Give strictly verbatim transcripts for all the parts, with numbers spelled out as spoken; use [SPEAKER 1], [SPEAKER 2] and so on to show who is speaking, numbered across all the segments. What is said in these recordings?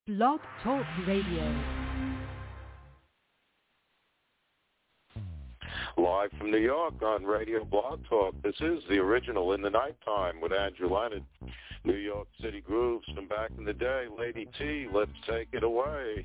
[SPEAKER 1] Blog Talk Radio.
[SPEAKER 2] Live from New York on Radio Blog Talk, this is the original In the Nighttime with Andrew Leonard. New York City grooves from back in the day. Lady T, let's take it away.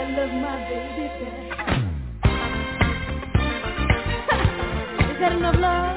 [SPEAKER 3] love my baby back. Is that enough love?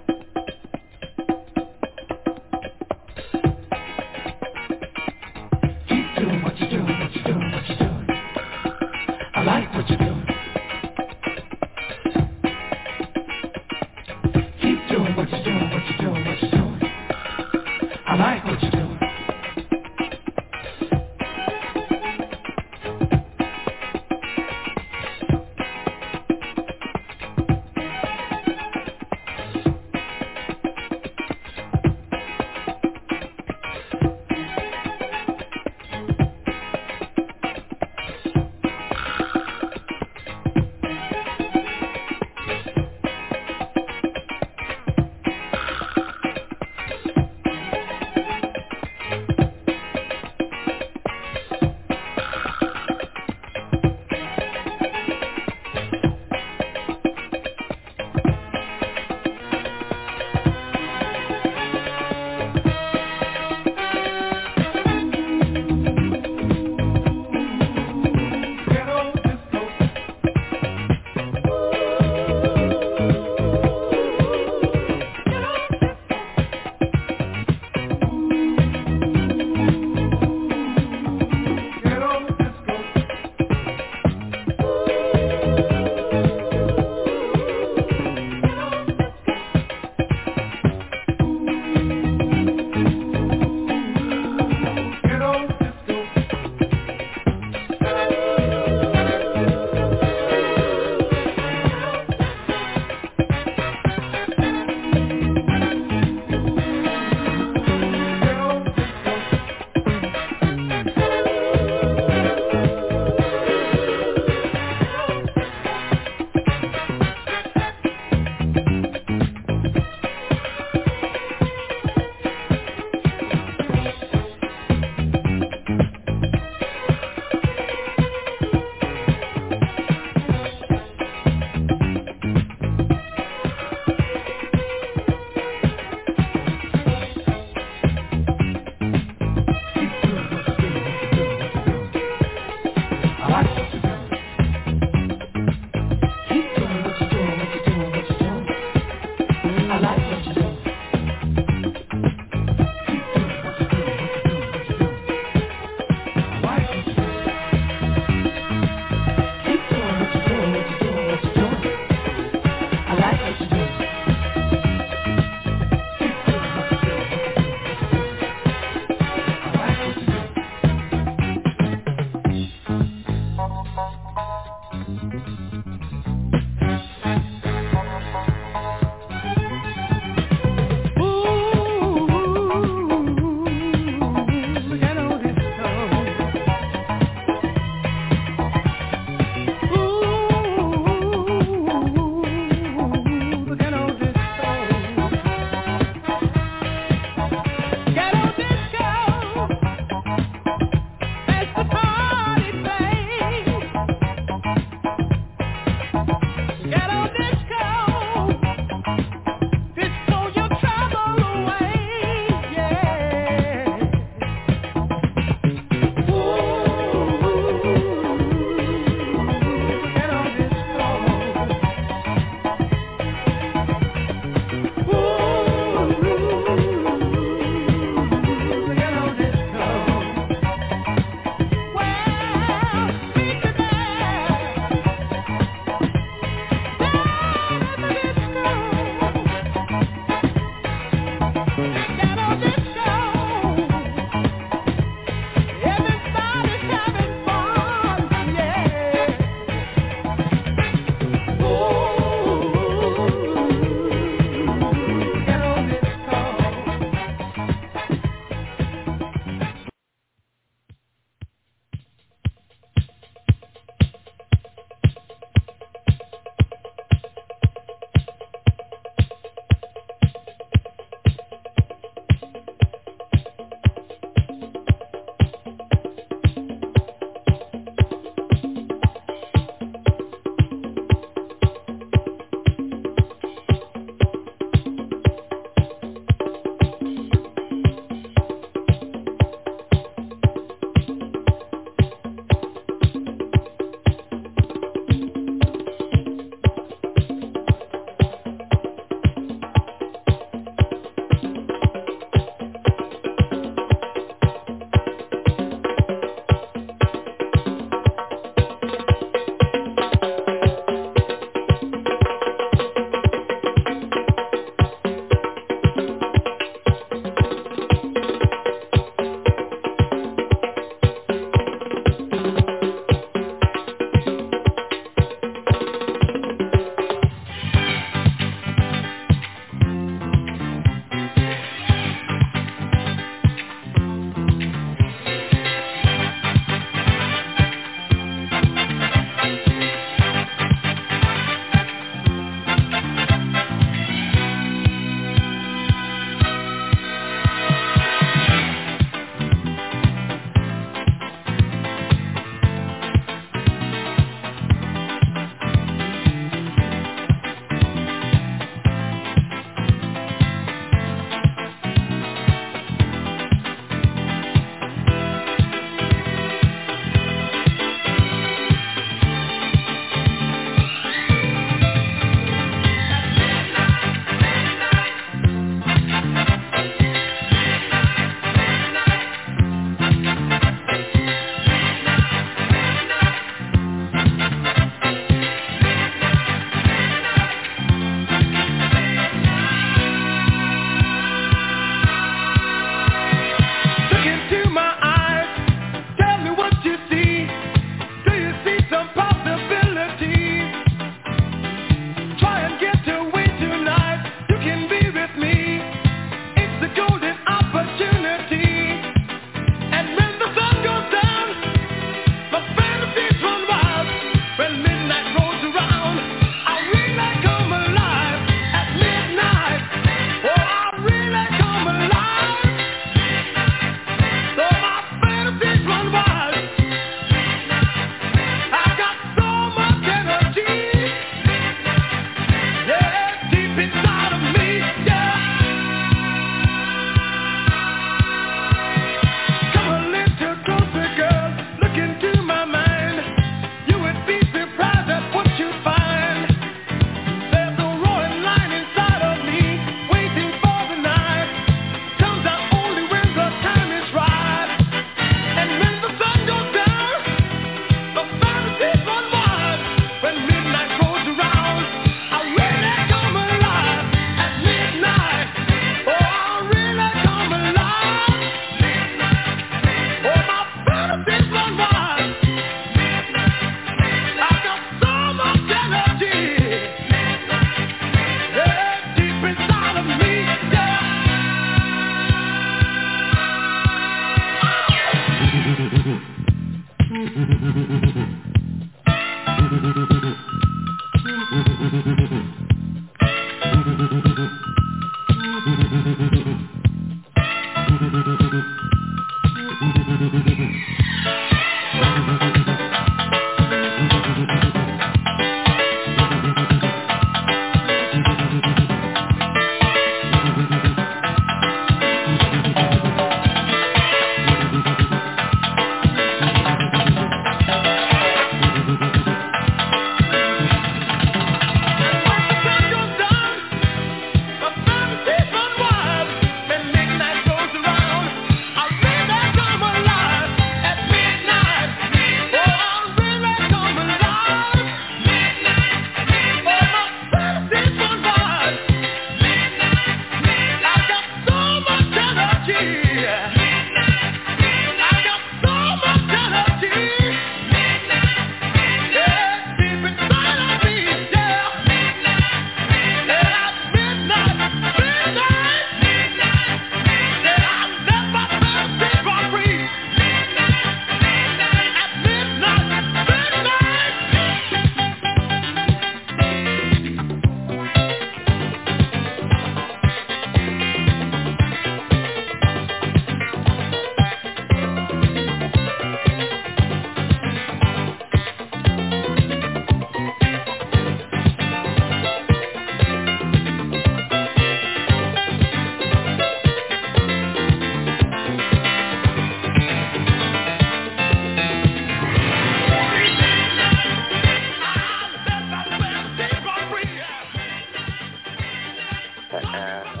[SPEAKER 2] Uh,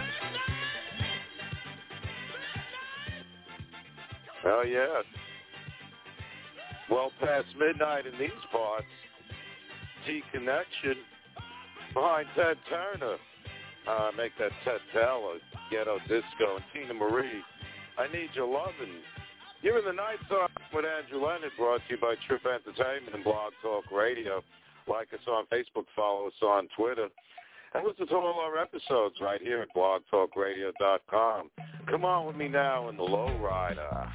[SPEAKER 2] oh, yeah. Well past midnight in these parts. T-Connection behind Ted Turner. Uh, make that Ted Taylor, Ghetto Disco, and Tina Marie. I Need Your Lovin'. You're in the Night Time with Andrew Leonard, brought to you by Trip Entertainment and Blog Talk Radio. Like us on Facebook, follow us on Twitter, and listen to all our episodes right here at blog talk radio dot com. Come on with me now in the Lowrider.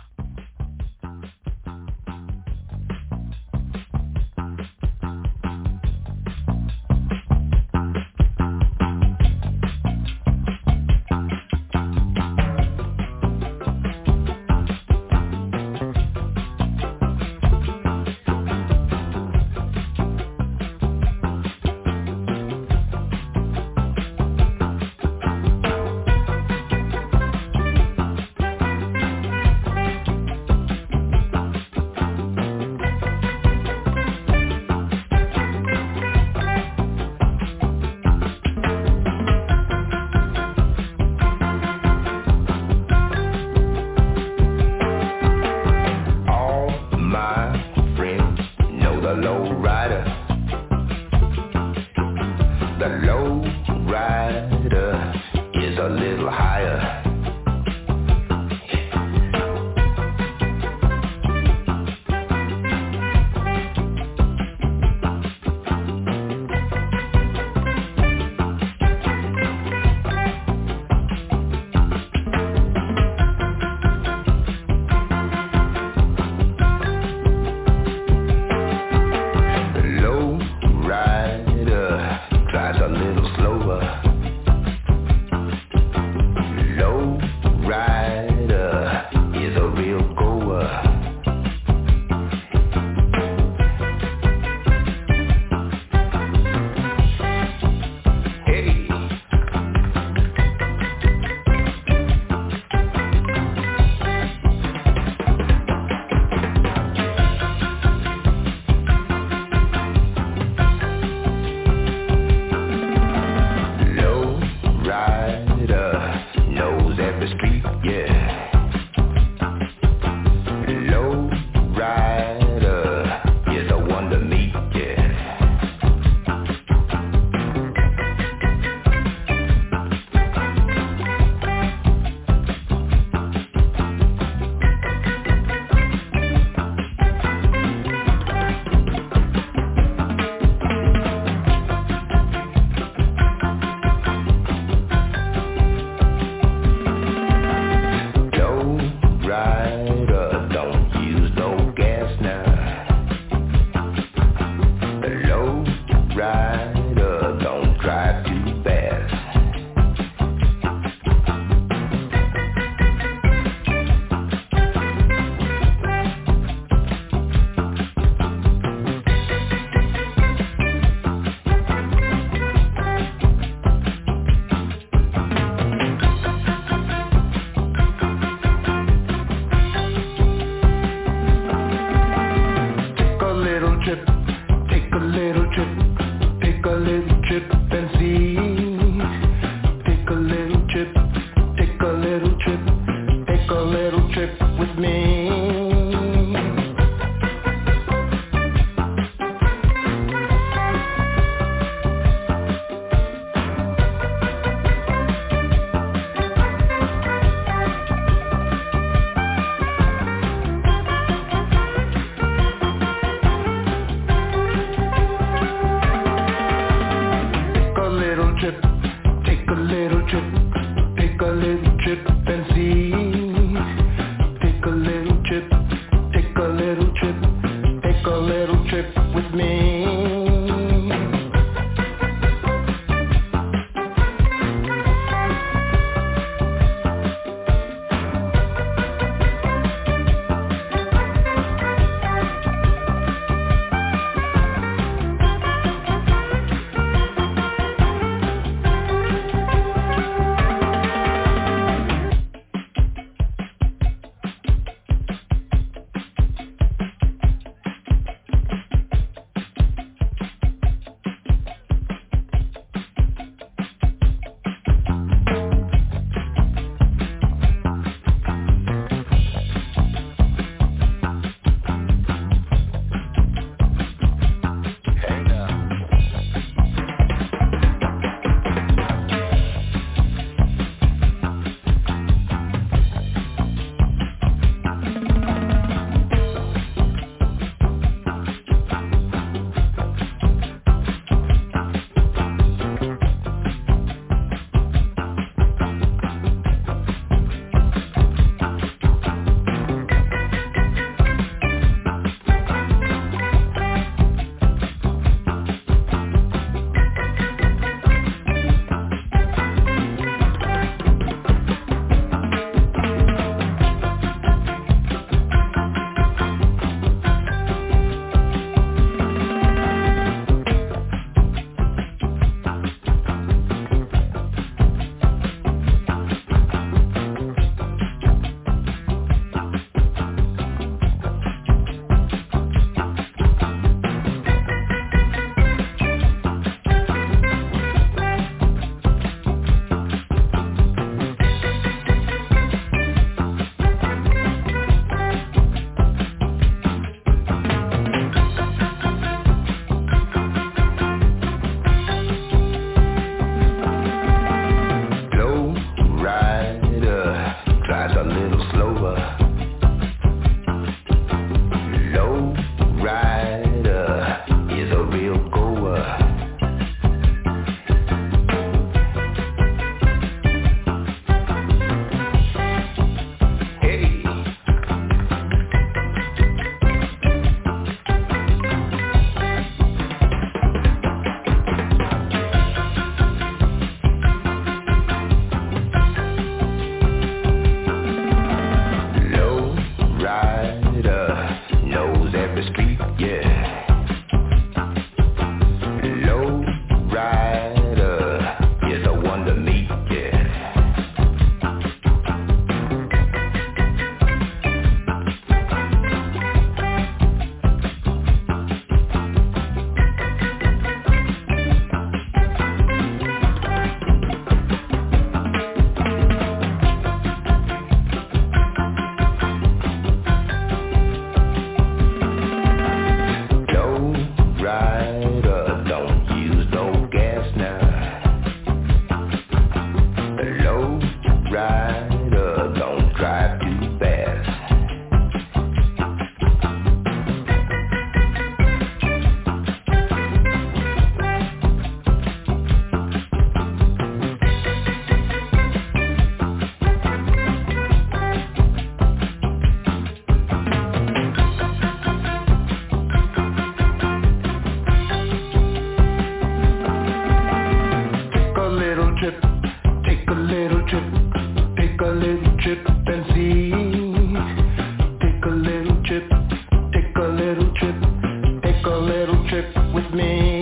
[SPEAKER 4] trip, take a little trip, take a little trip and see. Take a little trip, take a little trip, take a little trip with me.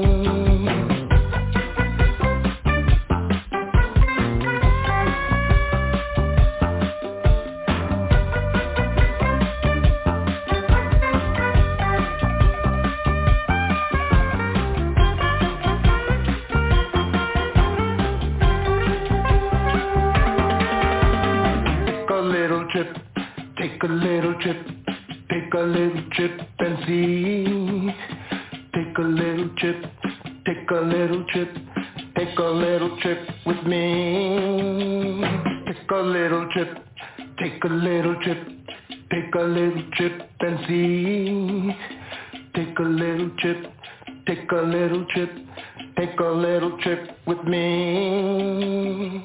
[SPEAKER 4] Take a little trip, take a little trip and see. Take a little trip, take a little trip, take a little trip with me. Take a little trip, take a little trip, take a little trip and see. Take a little trip, take a little trip, take a little trip with me.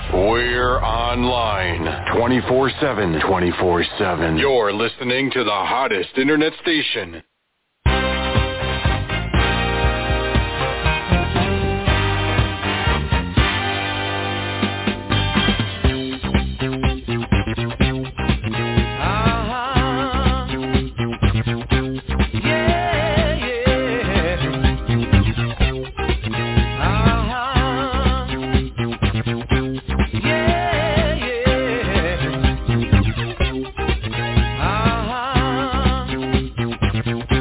[SPEAKER 5] We're online twenty-four seven, twenty-four seven. You're listening to the hottest internet station.
[SPEAKER 6] Uh-huh.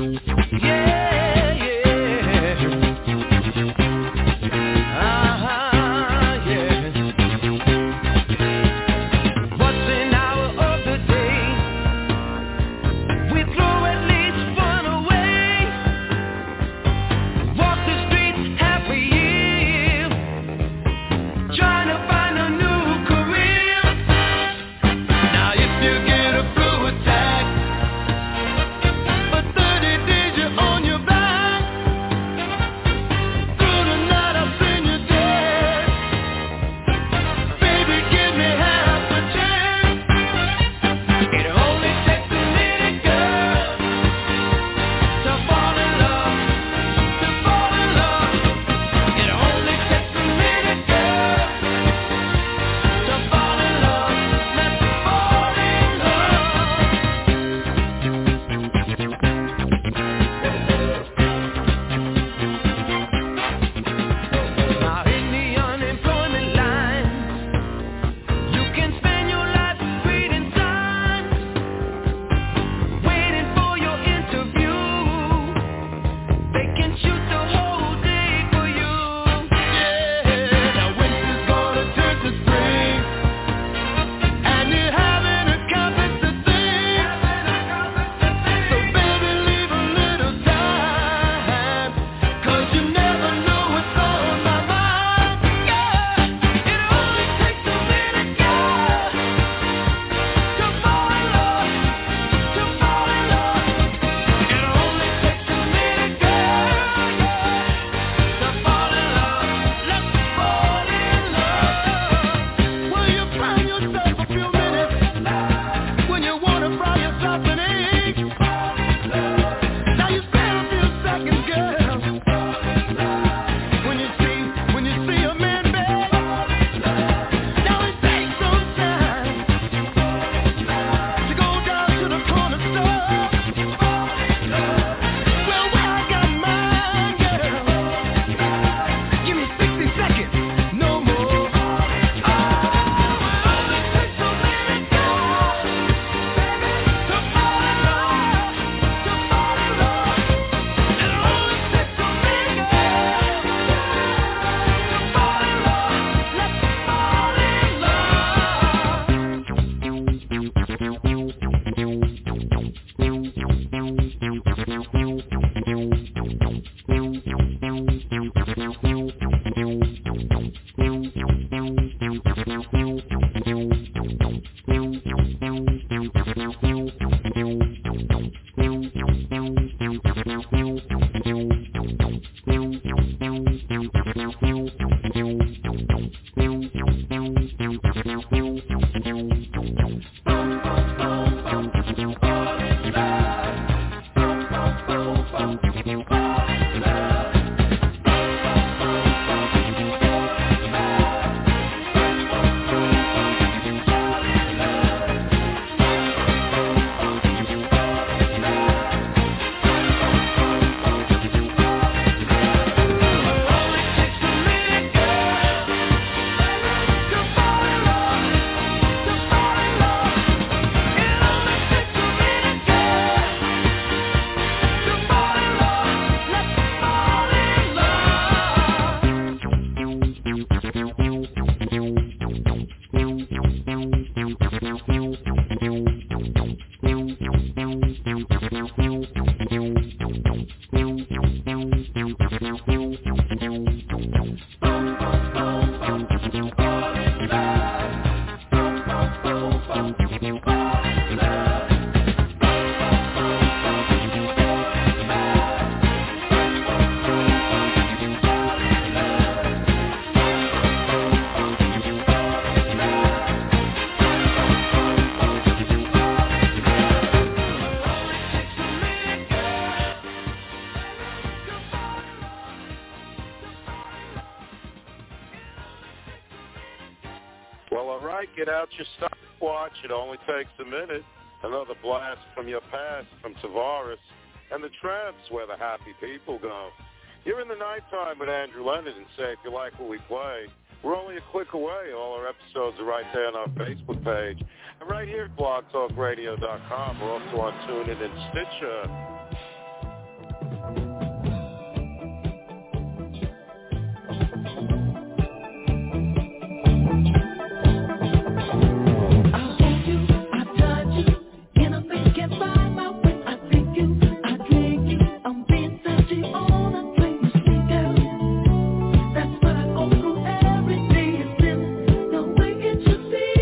[SPEAKER 2] Well, all right, get out your stopwatch. It only takes a minute. Another blast from your past from Tavares and the Tramps, where the happy people go. You're in the nighttime with Andrew Leonard, and say if you like what we play, we're only a click away. All our episodes are right there on our Facebook page. And right here at blog talk radio dot com. We're also on TuneIn and Stitcher.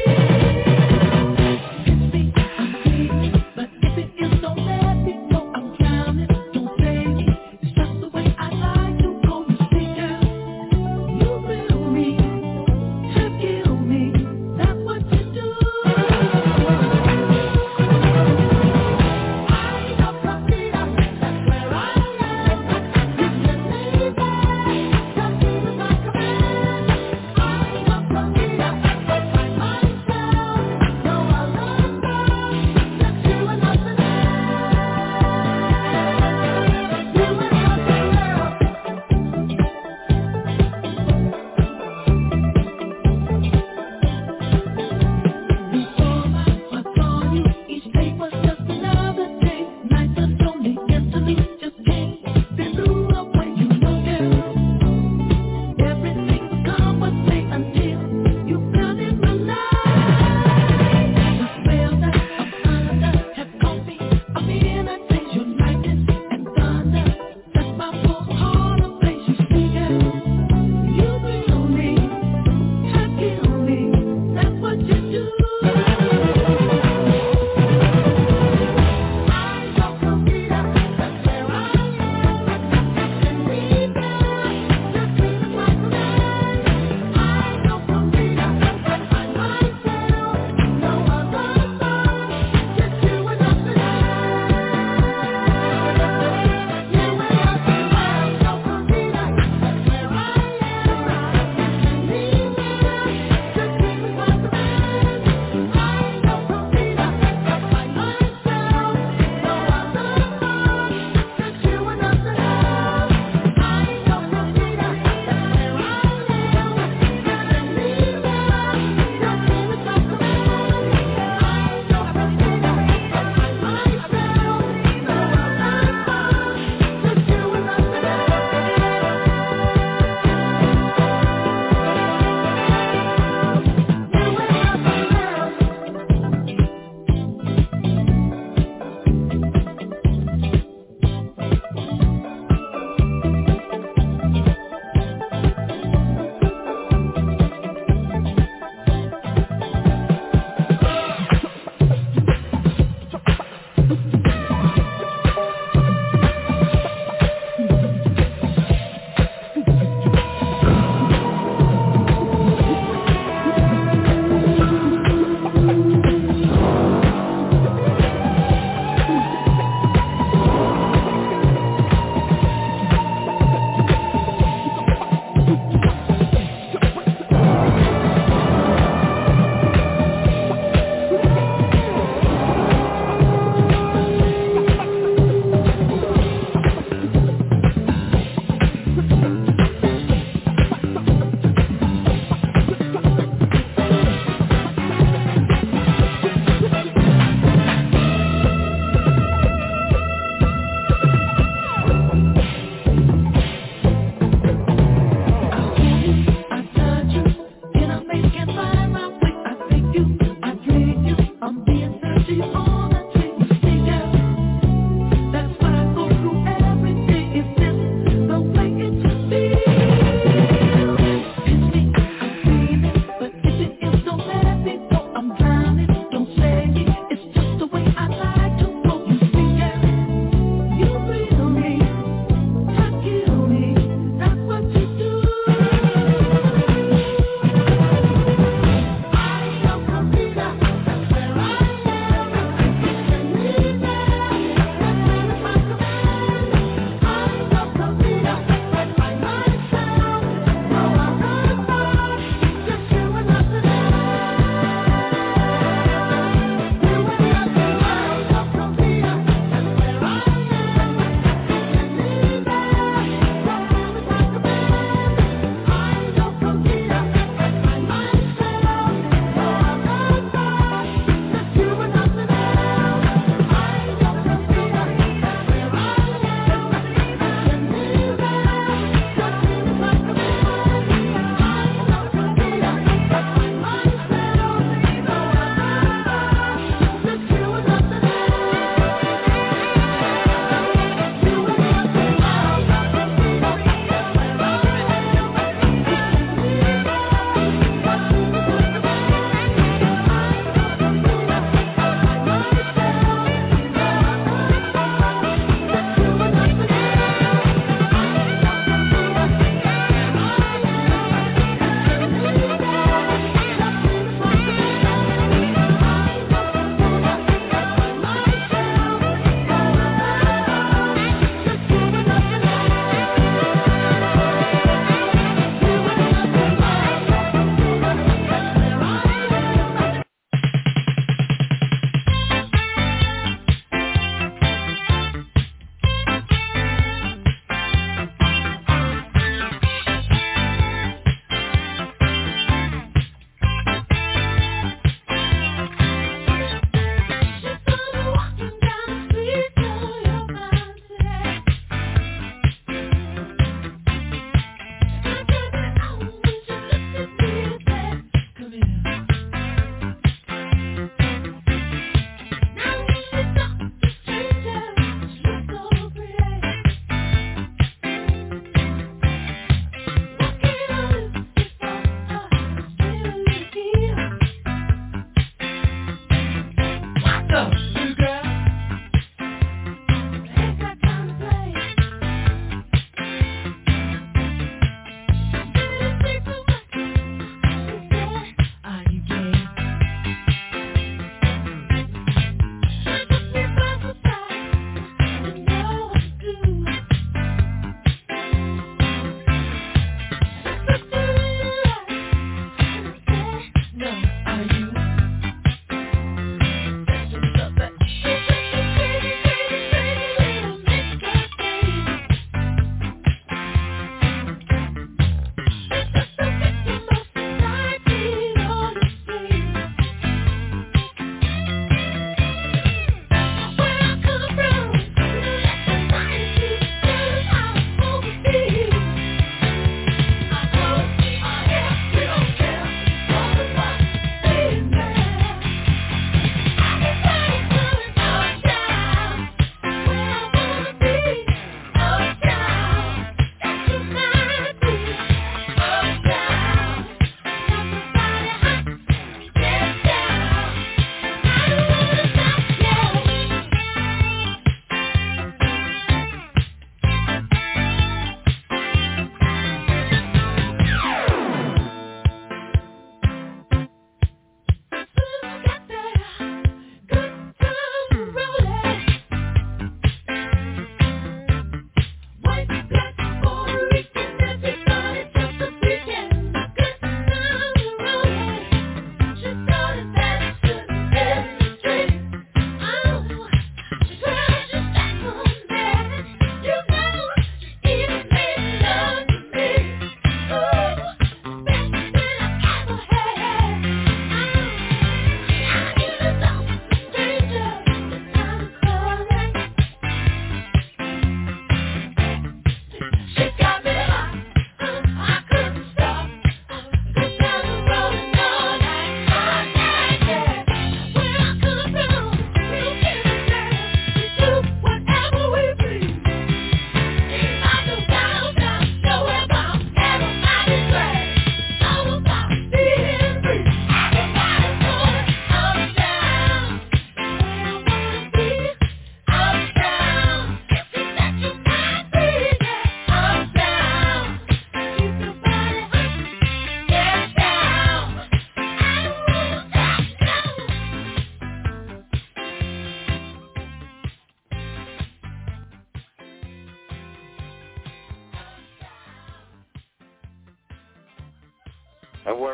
[SPEAKER 6] Don't let me know I'm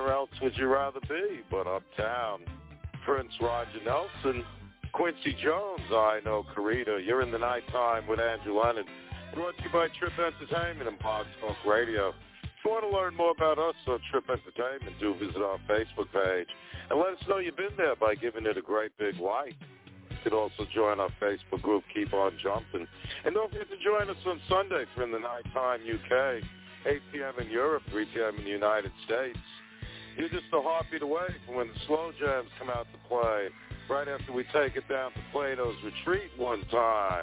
[SPEAKER 2] where else would you rather be but uptown? Prince Roger Nelson, Quincy Jones, I Know Carita. You're in the nighttime with Andrew Leonard. Brought to you by Trip Entertainment and Blog Talk Radio. If you want to learn more about us on Trip Entertainment, do visit our Facebook page. And let us know you've been there by giving it a great big like. You could also join our Facebook group, Keep On Jumping. And don't forget to join us on Sunday for In the Nighttime U K, eight p.m. in Europe, three p.m. in the United States. You're just a heartbeat away from when the slow jams come out to play, right after we take it down to Plato's Retreat one time.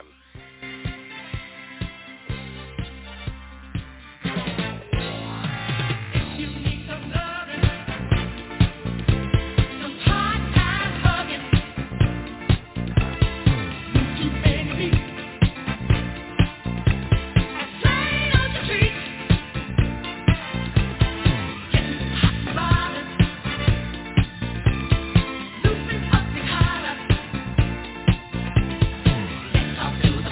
[SPEAKER 6] Let's talk to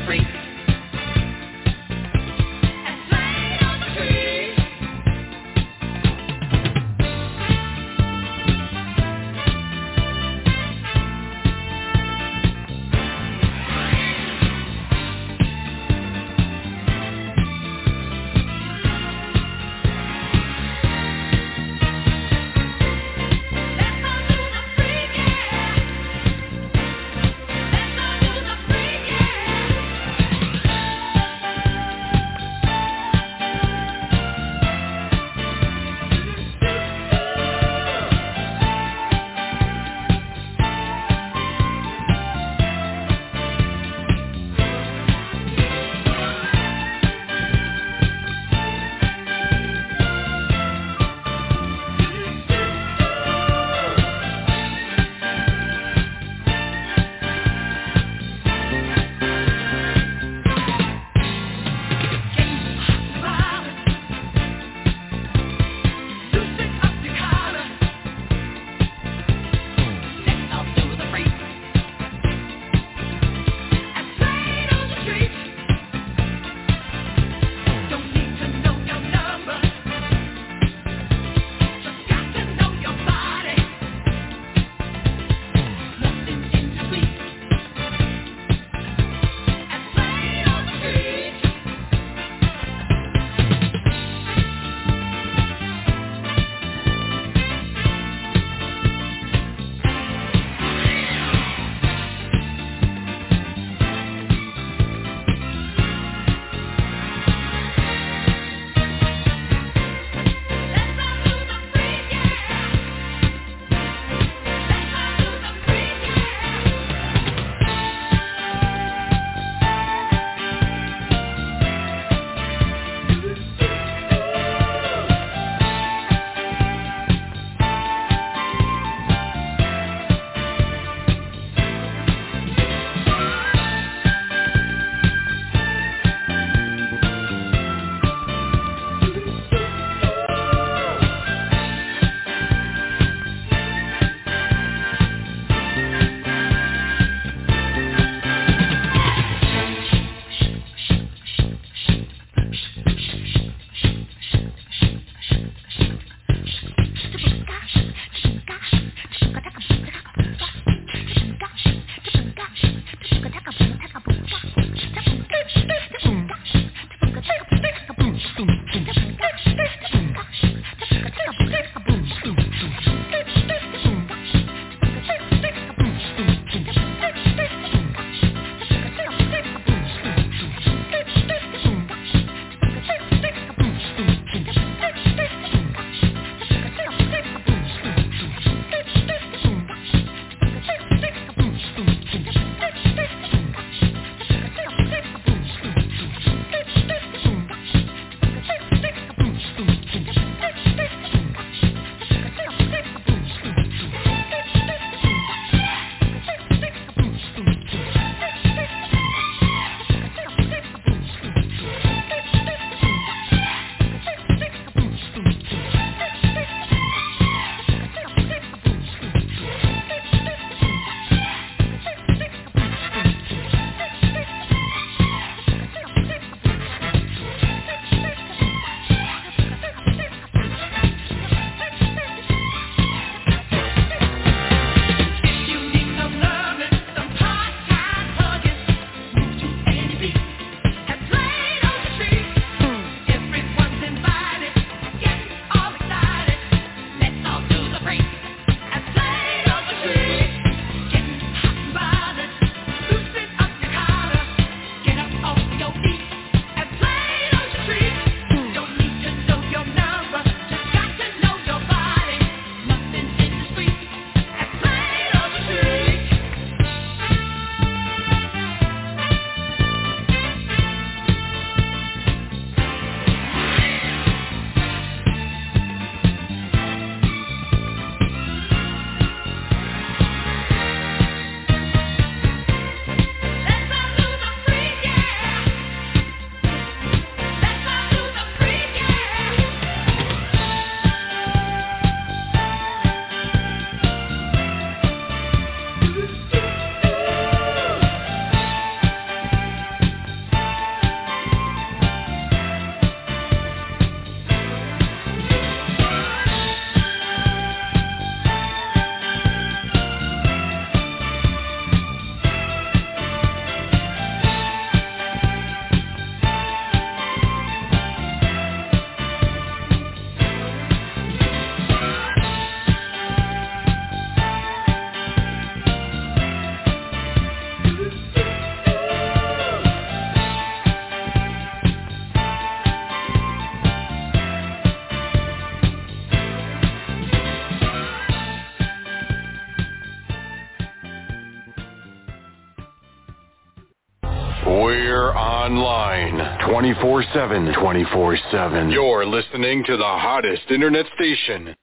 [SPEAKER 5] We're online twenty-four seven, twenty-four seven. You're listening to the hottest internet station.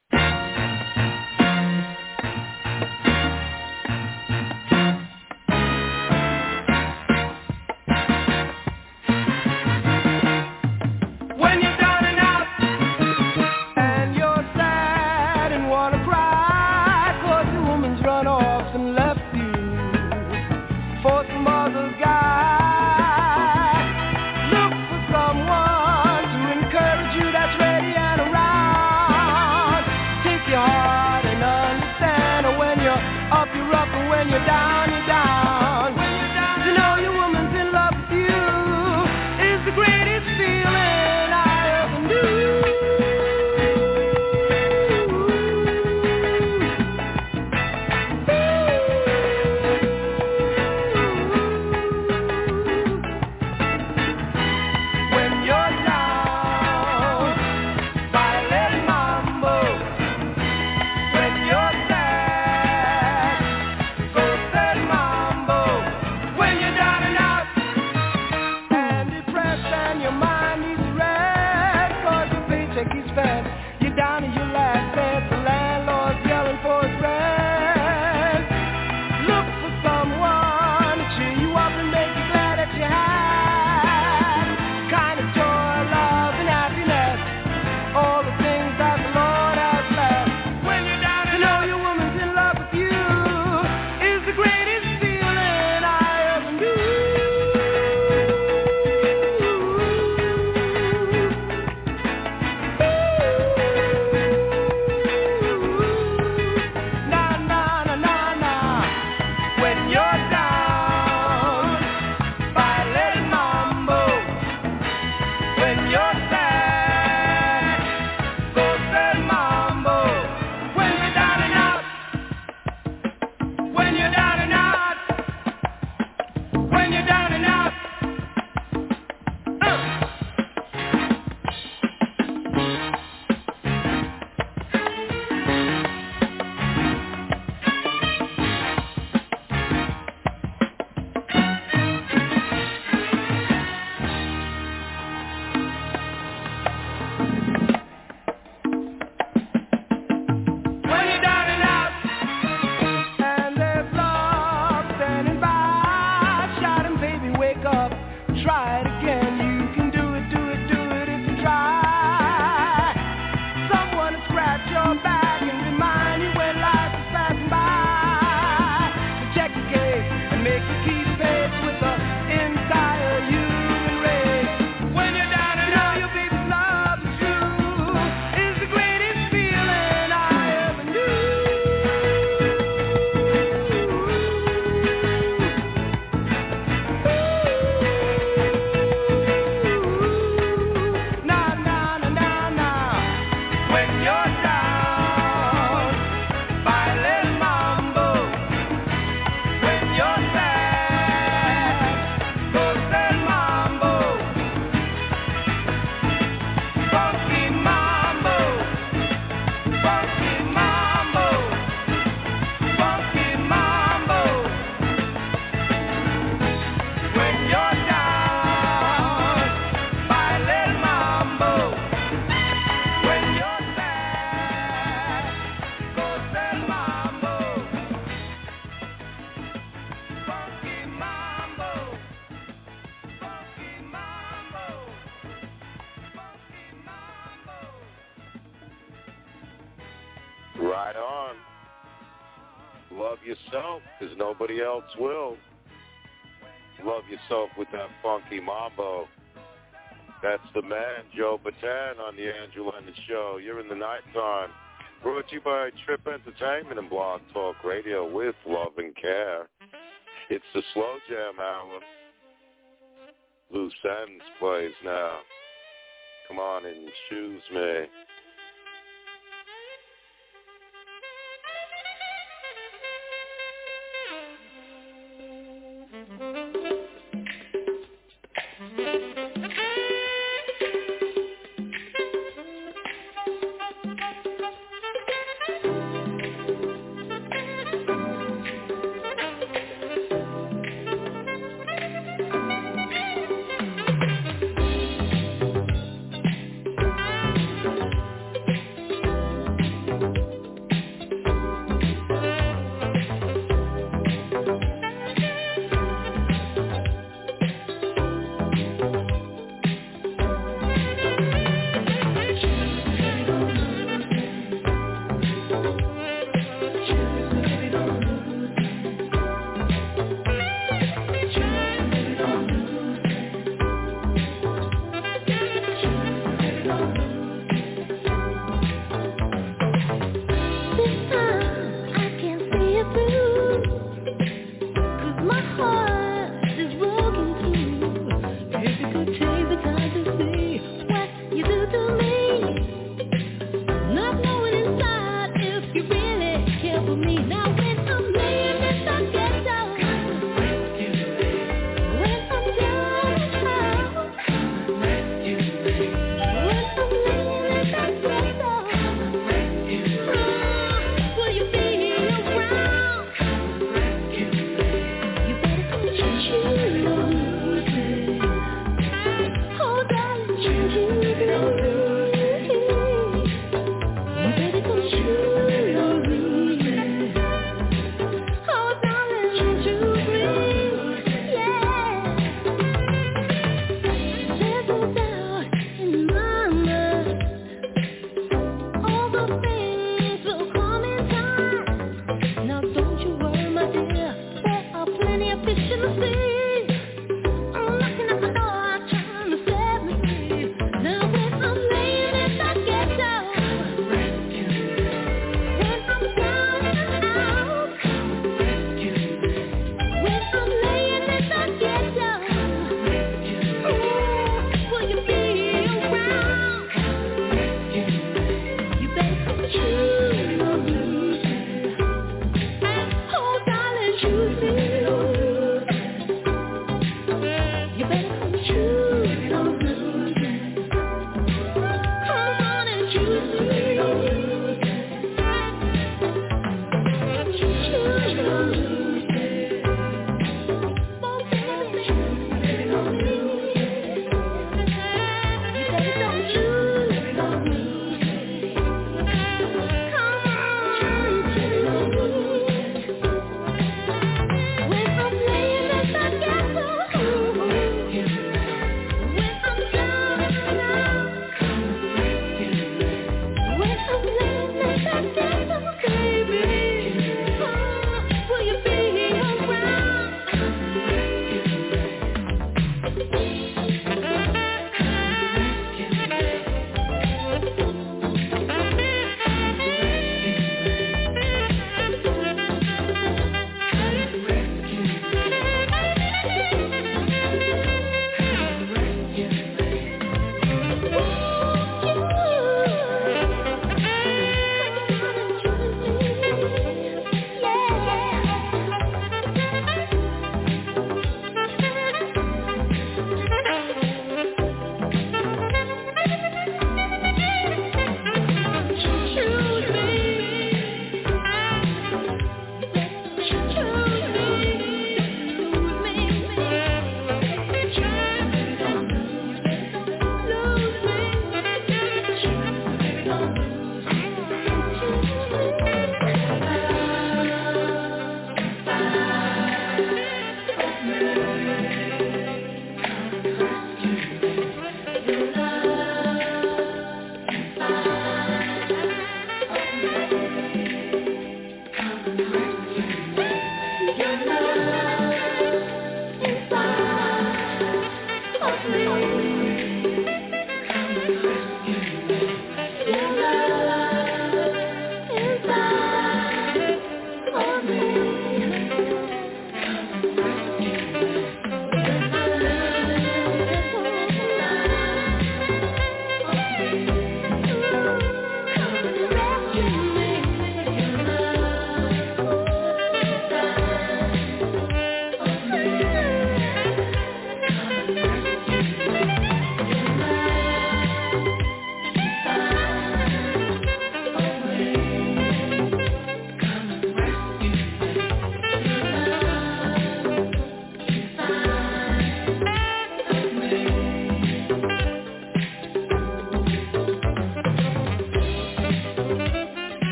[SPEAKER 2] Right on. Love yourself, because nobody else will. Love yourself with that funky mambo. That's the man, Joe Bataan, on the Andrew Leonard Show. You're in the nighttime. Brought to you by Trip Entertainment and Blog Talk Radio with love and care. It's the Slow Jam Hour. Loose Ends plays now. Come on and choose me.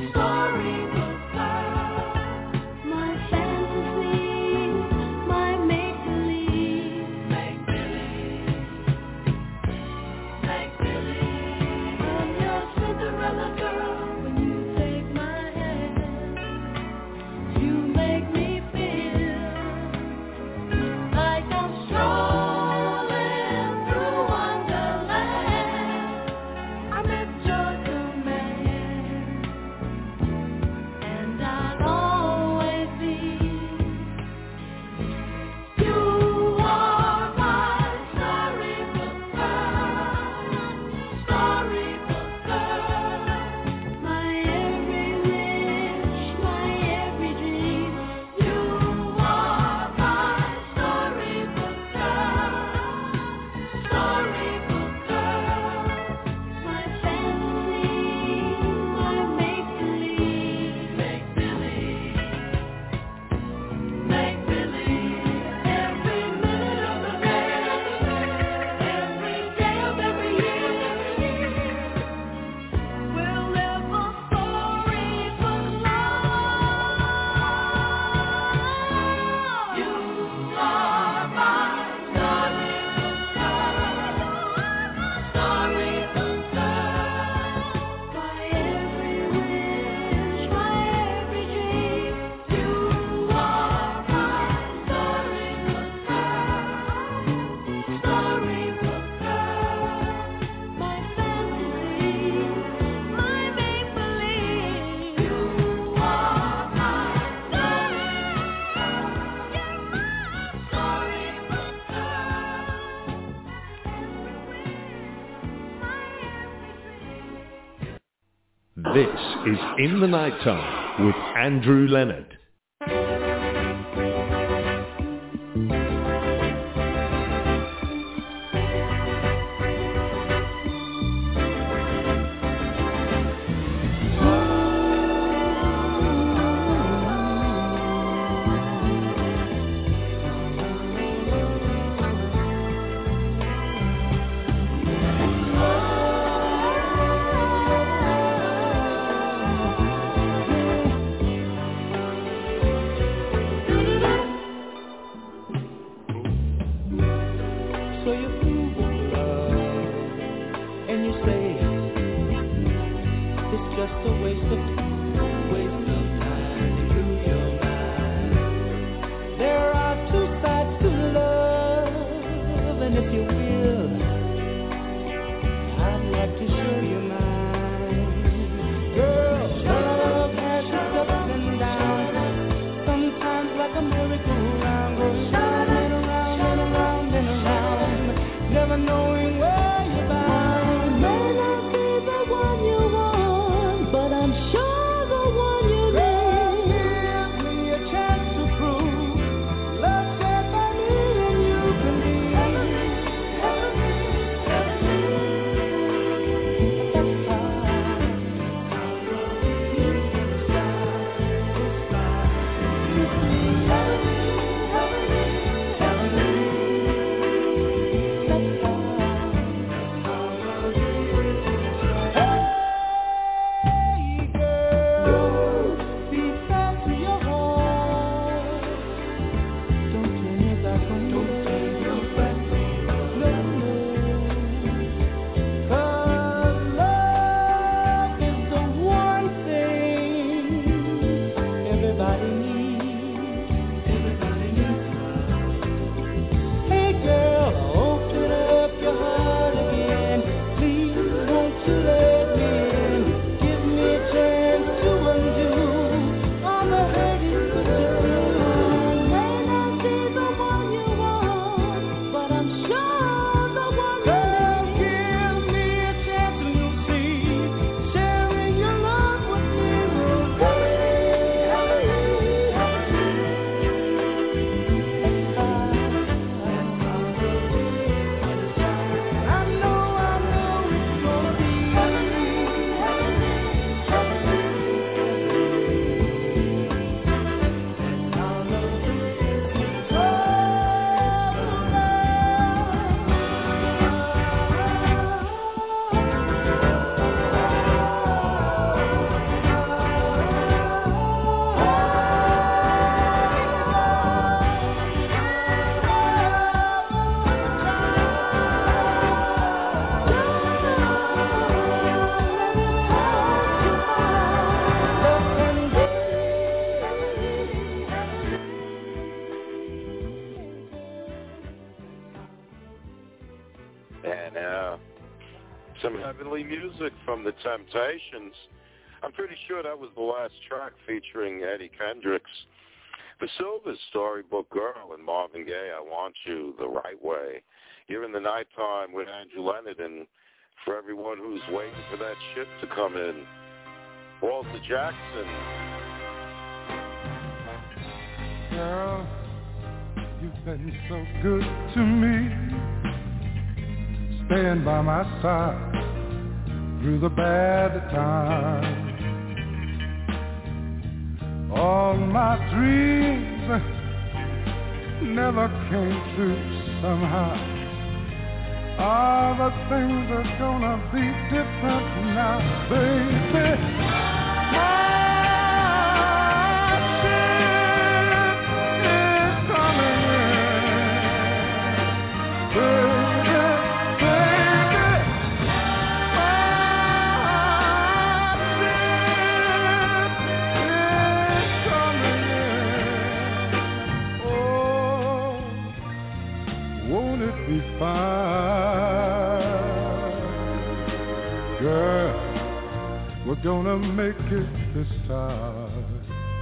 [SPEAKER 6] This is In the Nighttime with Andrew Leonard.
[SPEAKER 2] some heavenly music from the Temptations. I'm pretty sure that was the last track featuring Eddie Kendricks. The Silver Storybook Girl and Marvin Gaye, I Want You the Right Way. You're in the nighttime with Andrew Leonard, and for everyone who's waiting for that ship to come in, Walter Jackson.
[SPEAKER 7] Girl, you've been so good to me, staying by my side through the bad times. All my dreams never came true somehow. All the things are gonna be different now, baby. My ship is coming in, baby, baby. My ship is coming in. Oh, won't it be fine, girl? We're gonna make it this time.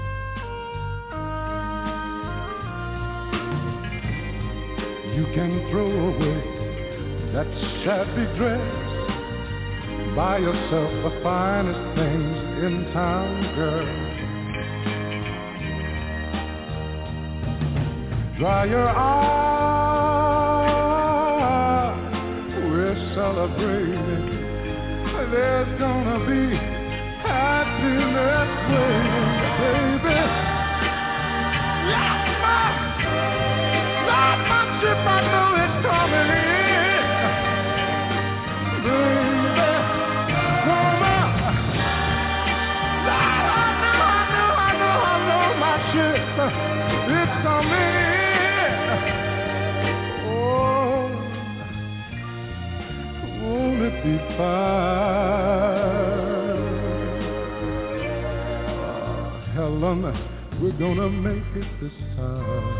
[SPEAKER 7] You can throw away that shabby dress, buy yourself the finest things in town, girl. Dry your eyes, we're celebrating. There's gonna be happiness waiting, baby. Lock my, lock my ship, I know it's coming in, baby. Woman, I know, I know, I know, I know my ship, it's coming in. Oh, won't it be fine? Helen, we're gonna make it this time.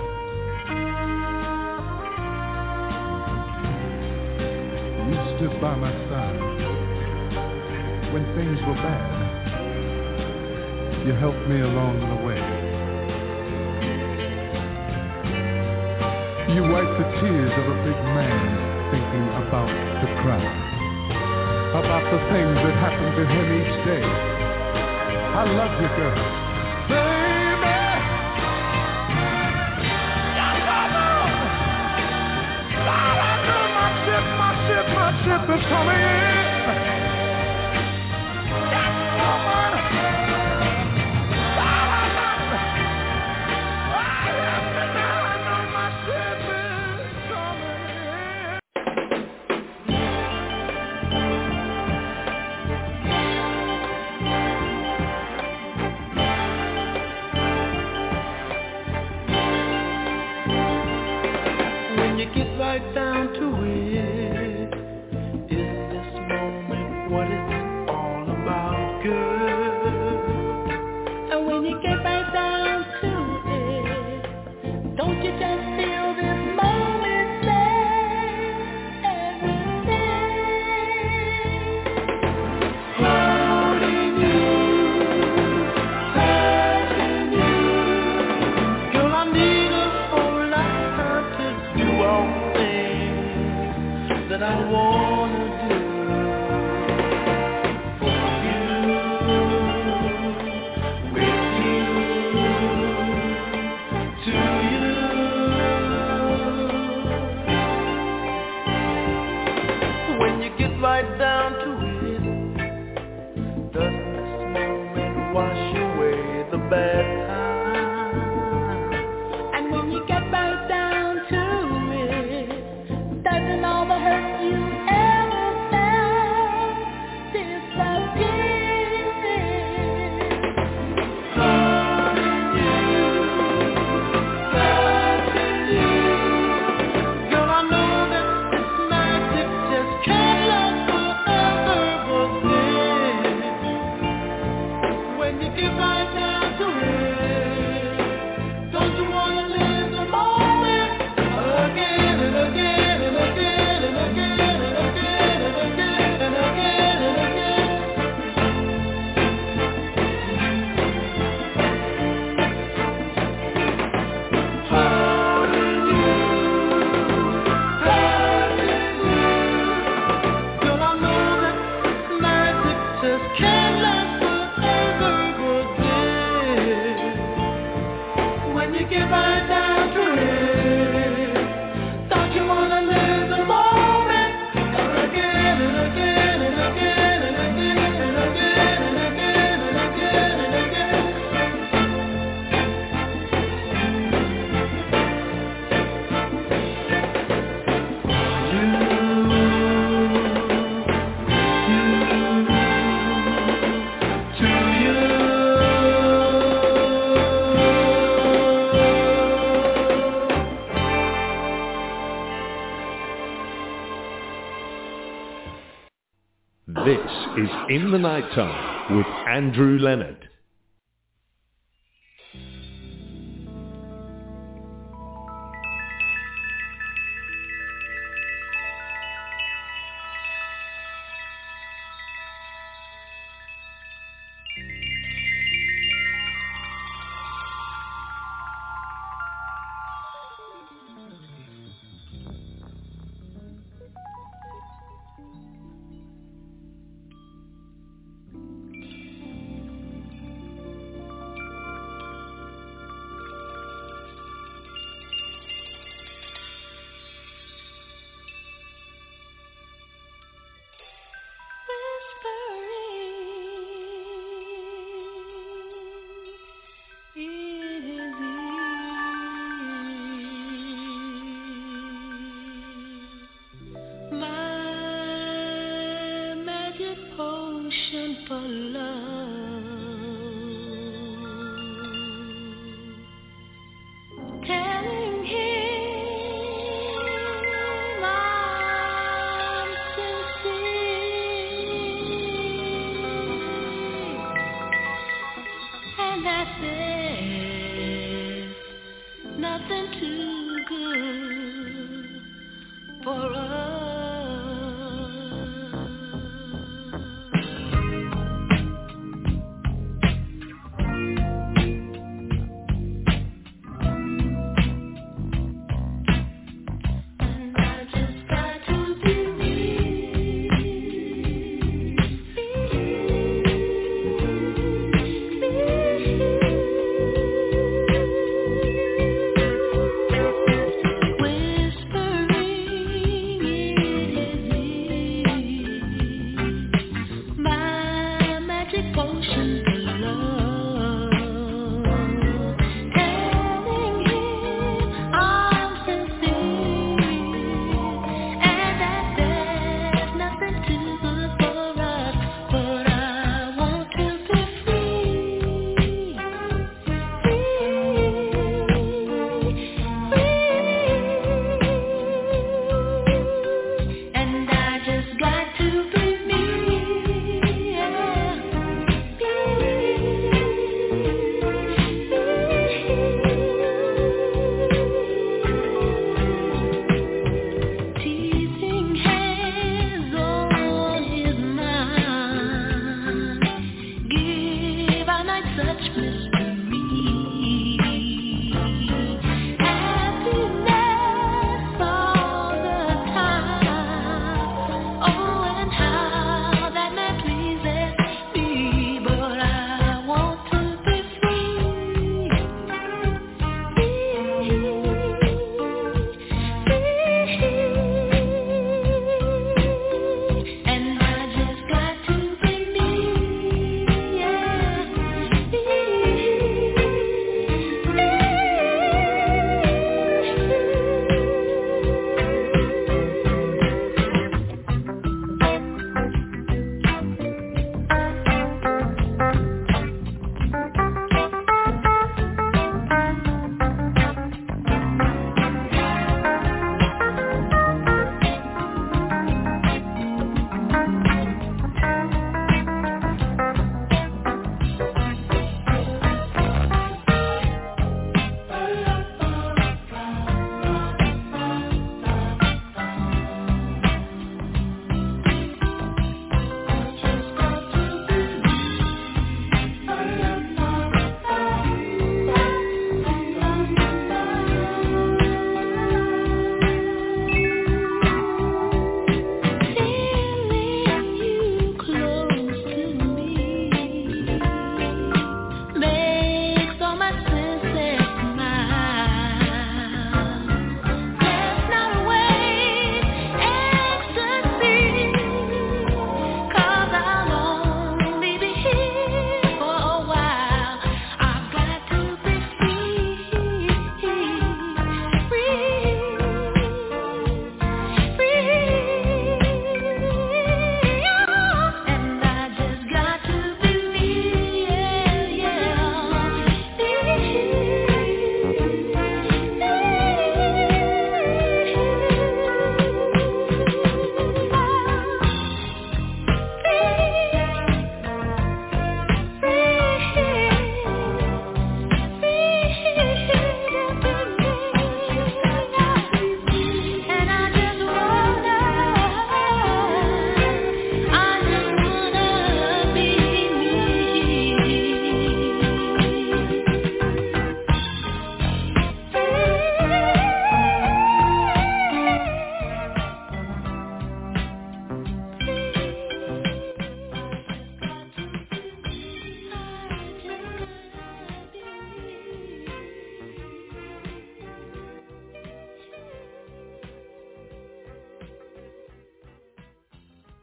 [SPEAKER 7] You stood by my side when things were bad. You helped me along the way. You wiped the tears of a big man thinking about the crowd, about the things that happened to him each day. I love you, girl. Baby! Yes, I know! God, I know my ship, my ship, my ship is coming in. Yes, woman! God, I know! I have to know, I know my ship is coming in.
[SPEAKER 8] Right down to it, is this moment what it's all about, girl?
[SPEAKER 3] And when you get right down to it, don't you just feel this moment says everything? Holding you, touching you, girl, I need a whole lifetime to do all that I wanna do for you, with you, to you. When you get right down to it, doesn't this moment wash away the bad time? And when you get right down to it, doesn't all the hurt you ever felt disappear? Holding you, touching you, girl, I know that this magic just can't last forever, but then when you get right down to it, don't you wanna live the moment again and again and again and again and again and again?
[SPEAKER 6] is In the Nighttime with Andrew Leonard.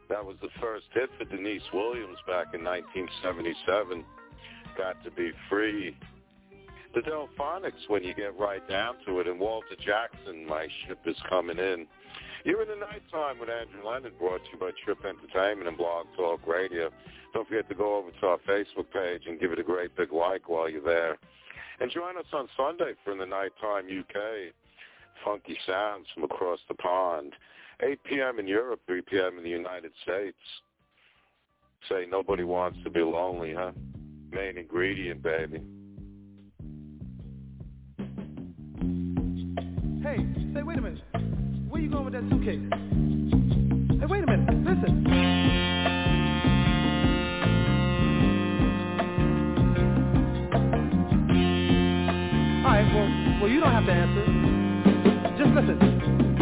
[SPEAKER 2] That was the first hit for Denise Williams back in nineteen seventy-seven. Got to Be Free. The Delphonics, when you get right down to it, and Walter Jackson, My Ship Is Coming In. You're in the nighttime with Andrew Leonard, brought to you by Trip Entertainment and Blog Talk Radio. Don't forget to go over to our Facebook page and give it a great big like while you're there. And join us on Sunday for In the Nighttime U K. Funky sounds from across the pond. eight p.m. in Europe, three p.m. in the United States. Say nobody wants to be lonely, huh? Main ingredient, baby.
[SPEAKER 9] Hey, say, wait a minute. Where you going with that suitcase? Hey, wait a minute. Listen. All right, well, well, you don't have to answer. Just listen.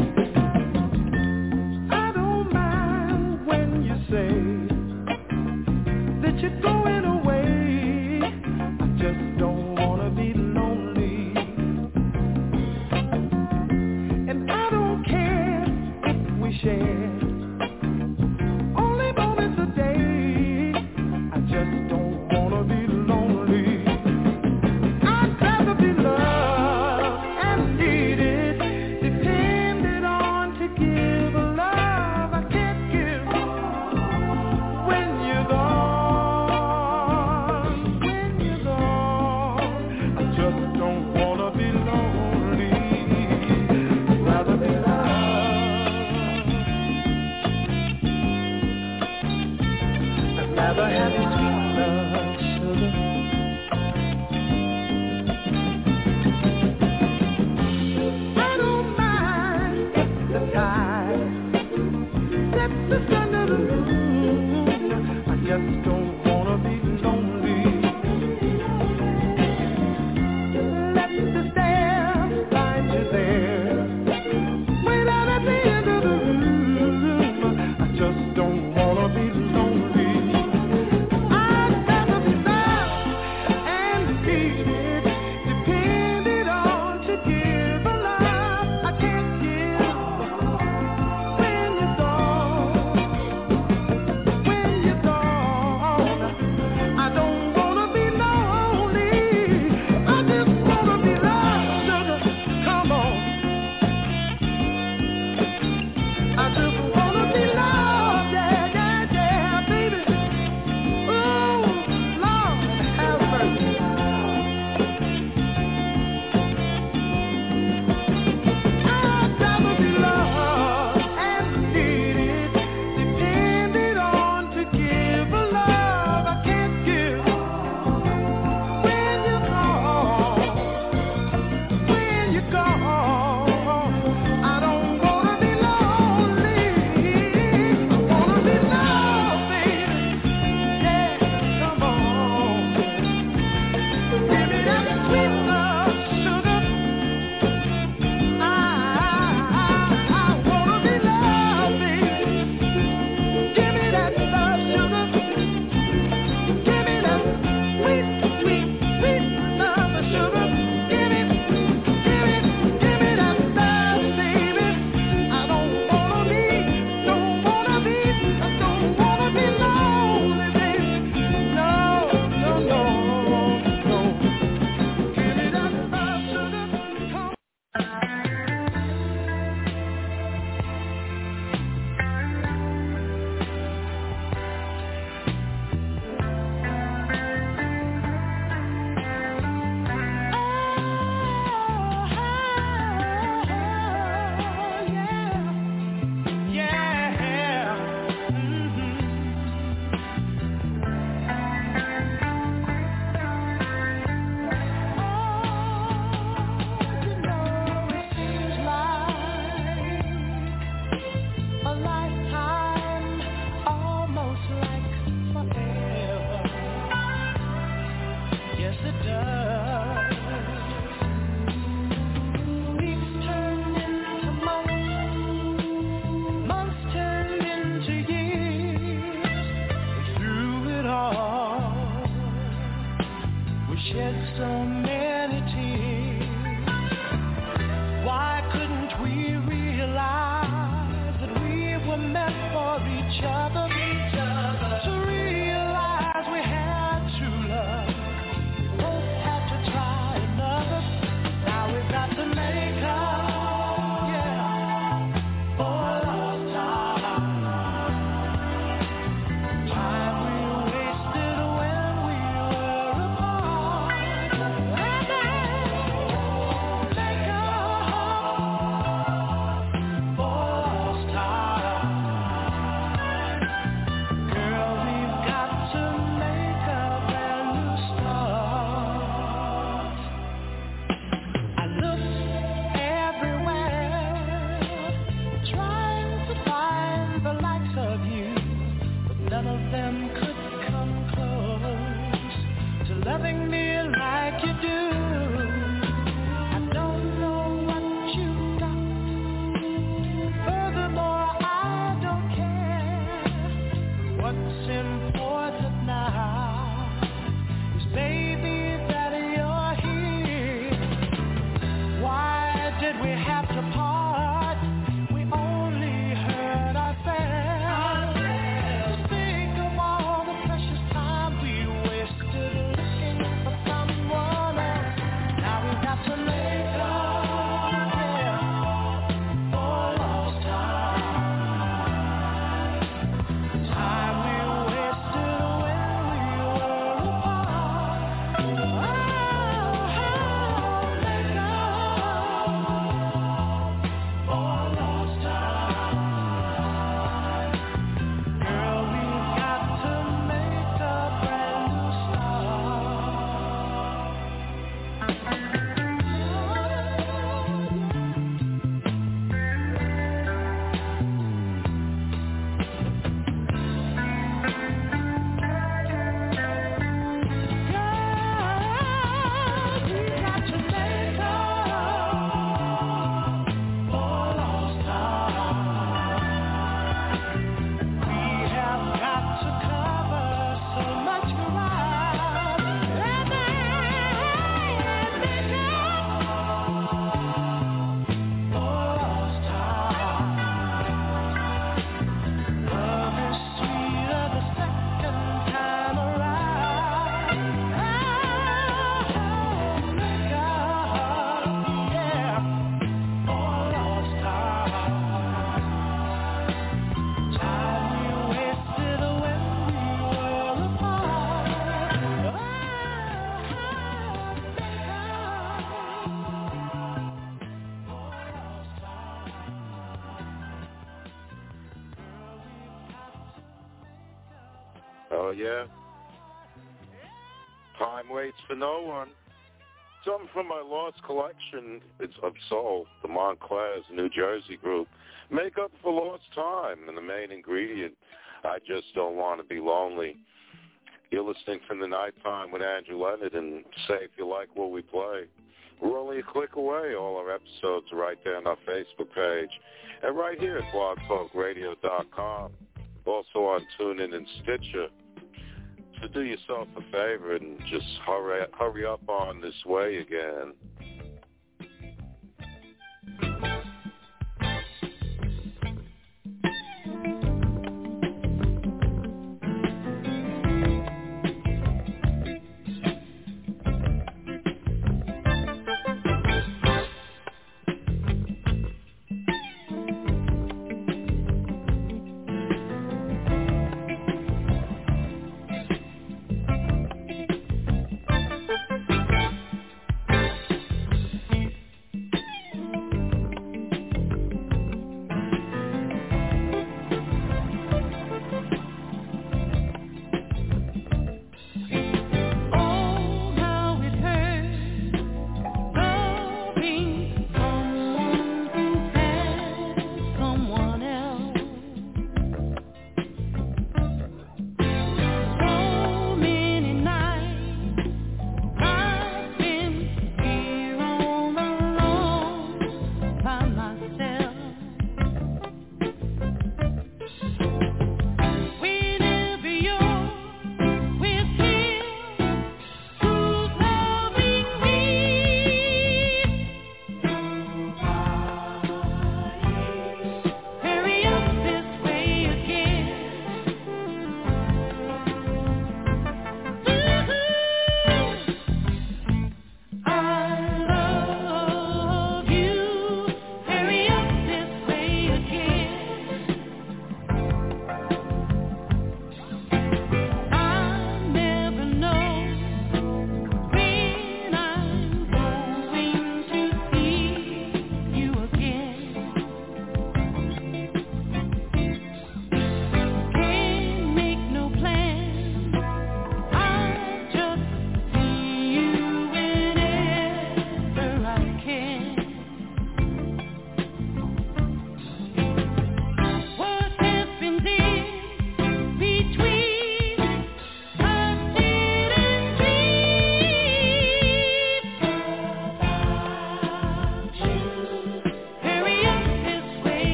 [SPEAKER 9] I don't mind when you say that you're going away. I just don't want to be lonely. And I don't care if we share only moments a day. I just don't want to be lonely. I'd rather be loved and needed, depended on to give a love I can't give when you're gone, when you're gone. I just don't want to be lonely. I'd rather be loved. I'd rather have your sweet love, sugar. I don't mind if the tide sets us under the moon. I just don't wanna be lonely. Let the stairs find you there, way down at the end of the room. I just don't wanna be lonely. I'd rather be loved and needed, depended on to give a love I can't give when you're gone, when you're gone. I don't wanna be lonely. I just wanna be loved, sugar. Come on. I just wanna be loved, yeah, yeah, yeah, baby. Ooh, Lord, have mercy. I'd rather be loved and needed, depended on to give a love I can't give when you're gone, when you're gone. I don't wanna be lonely. I wanna be loved, baby. Yeah, come on. Give me that sweet love, sugar. I, I, I wanna be loved, baby. Give me that love, sugar. Give me that sweet, sweet, sweet love, sugar. Give me, give me, give me that love, baby. I don't wanna be, don't wanna be, I don't wanna be lonely, baby. No, no, no, no. Give me that love, sugar. Come. A lifetime, almost like forever. Yes, it does. Weeks turned into months, months turned into years. Through it all, we shed so many tears. Why couldn't we realize that we were meant for each other?
[SPEAKER 2] Oh, yeah? Time waits for no one. Something from my lost collection it's of soul, the Montclair's New Jersey group. Make up for lost time, and the main ingredient, I just don't want to be lonely. You're listening from the nighttime with Andrew Leonard, and say if you like what we play. We're only a click away. All our episodes are right there on our Facebook page, and right here at blog talk radio dot com. Also on TuneIn and Stitcher. So do yourself a favor and just hurry, hurry up on this way again.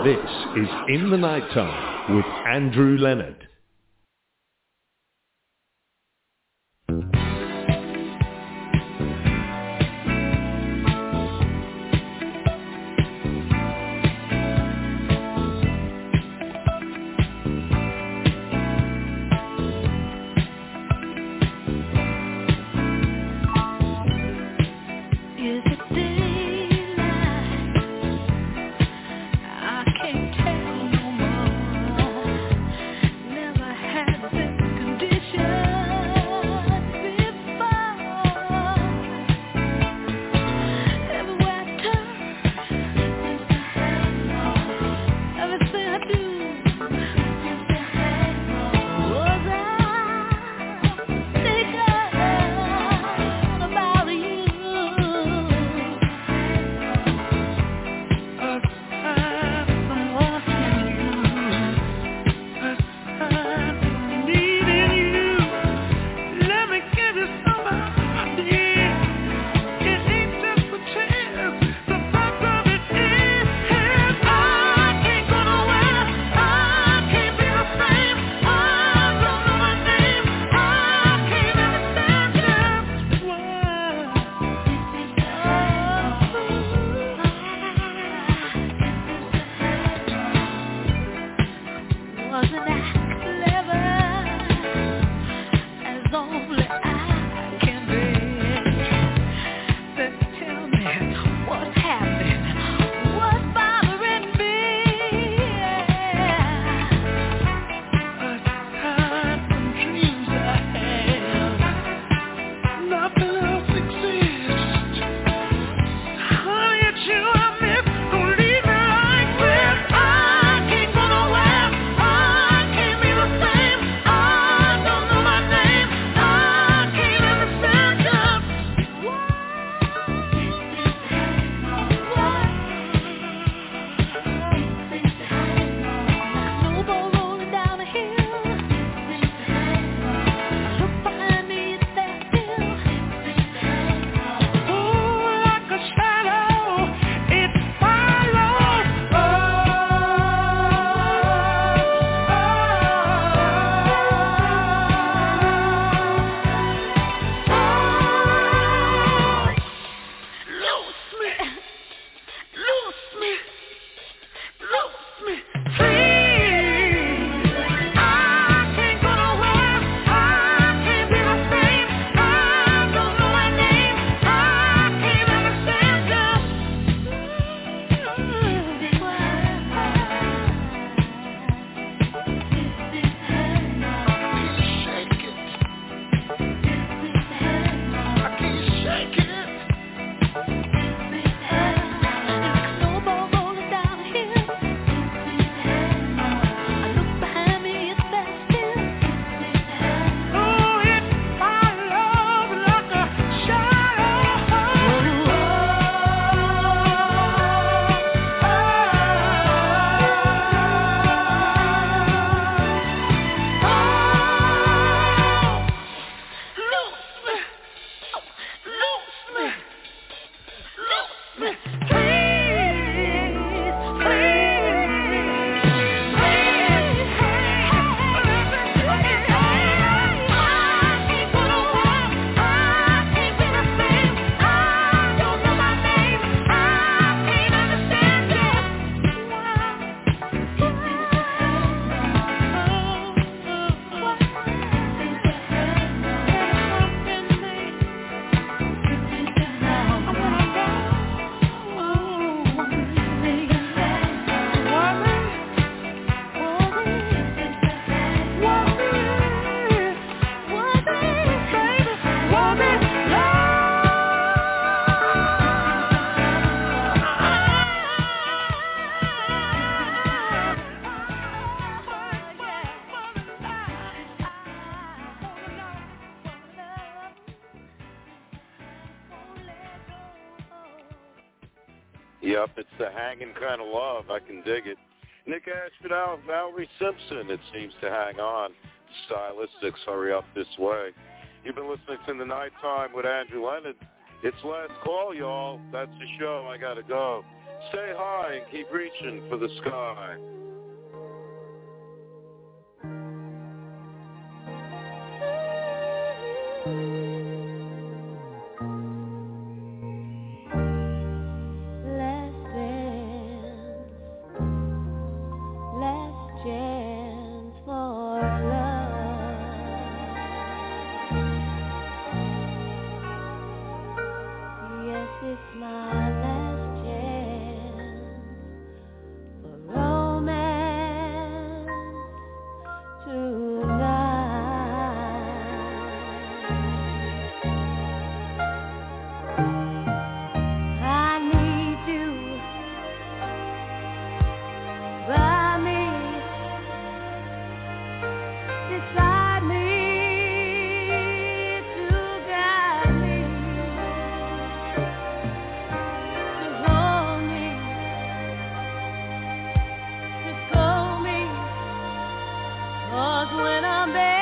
[SPEAKER 6] This is In the Nighttime with Andrew Leonard.
[SPEAKER 2] Yep, it's the hanging kind of love. I can dig it. Nick Aspinall, Valerie Simpson, it seems to hang on. Stylistics, hurry up this way. You've been listening to The Nighttime with Andrew Leonard. It's last call, y'all. That's the show. I got to go. Stay high and keep reaching for the sky.
[SPEAKER 10] When I'm there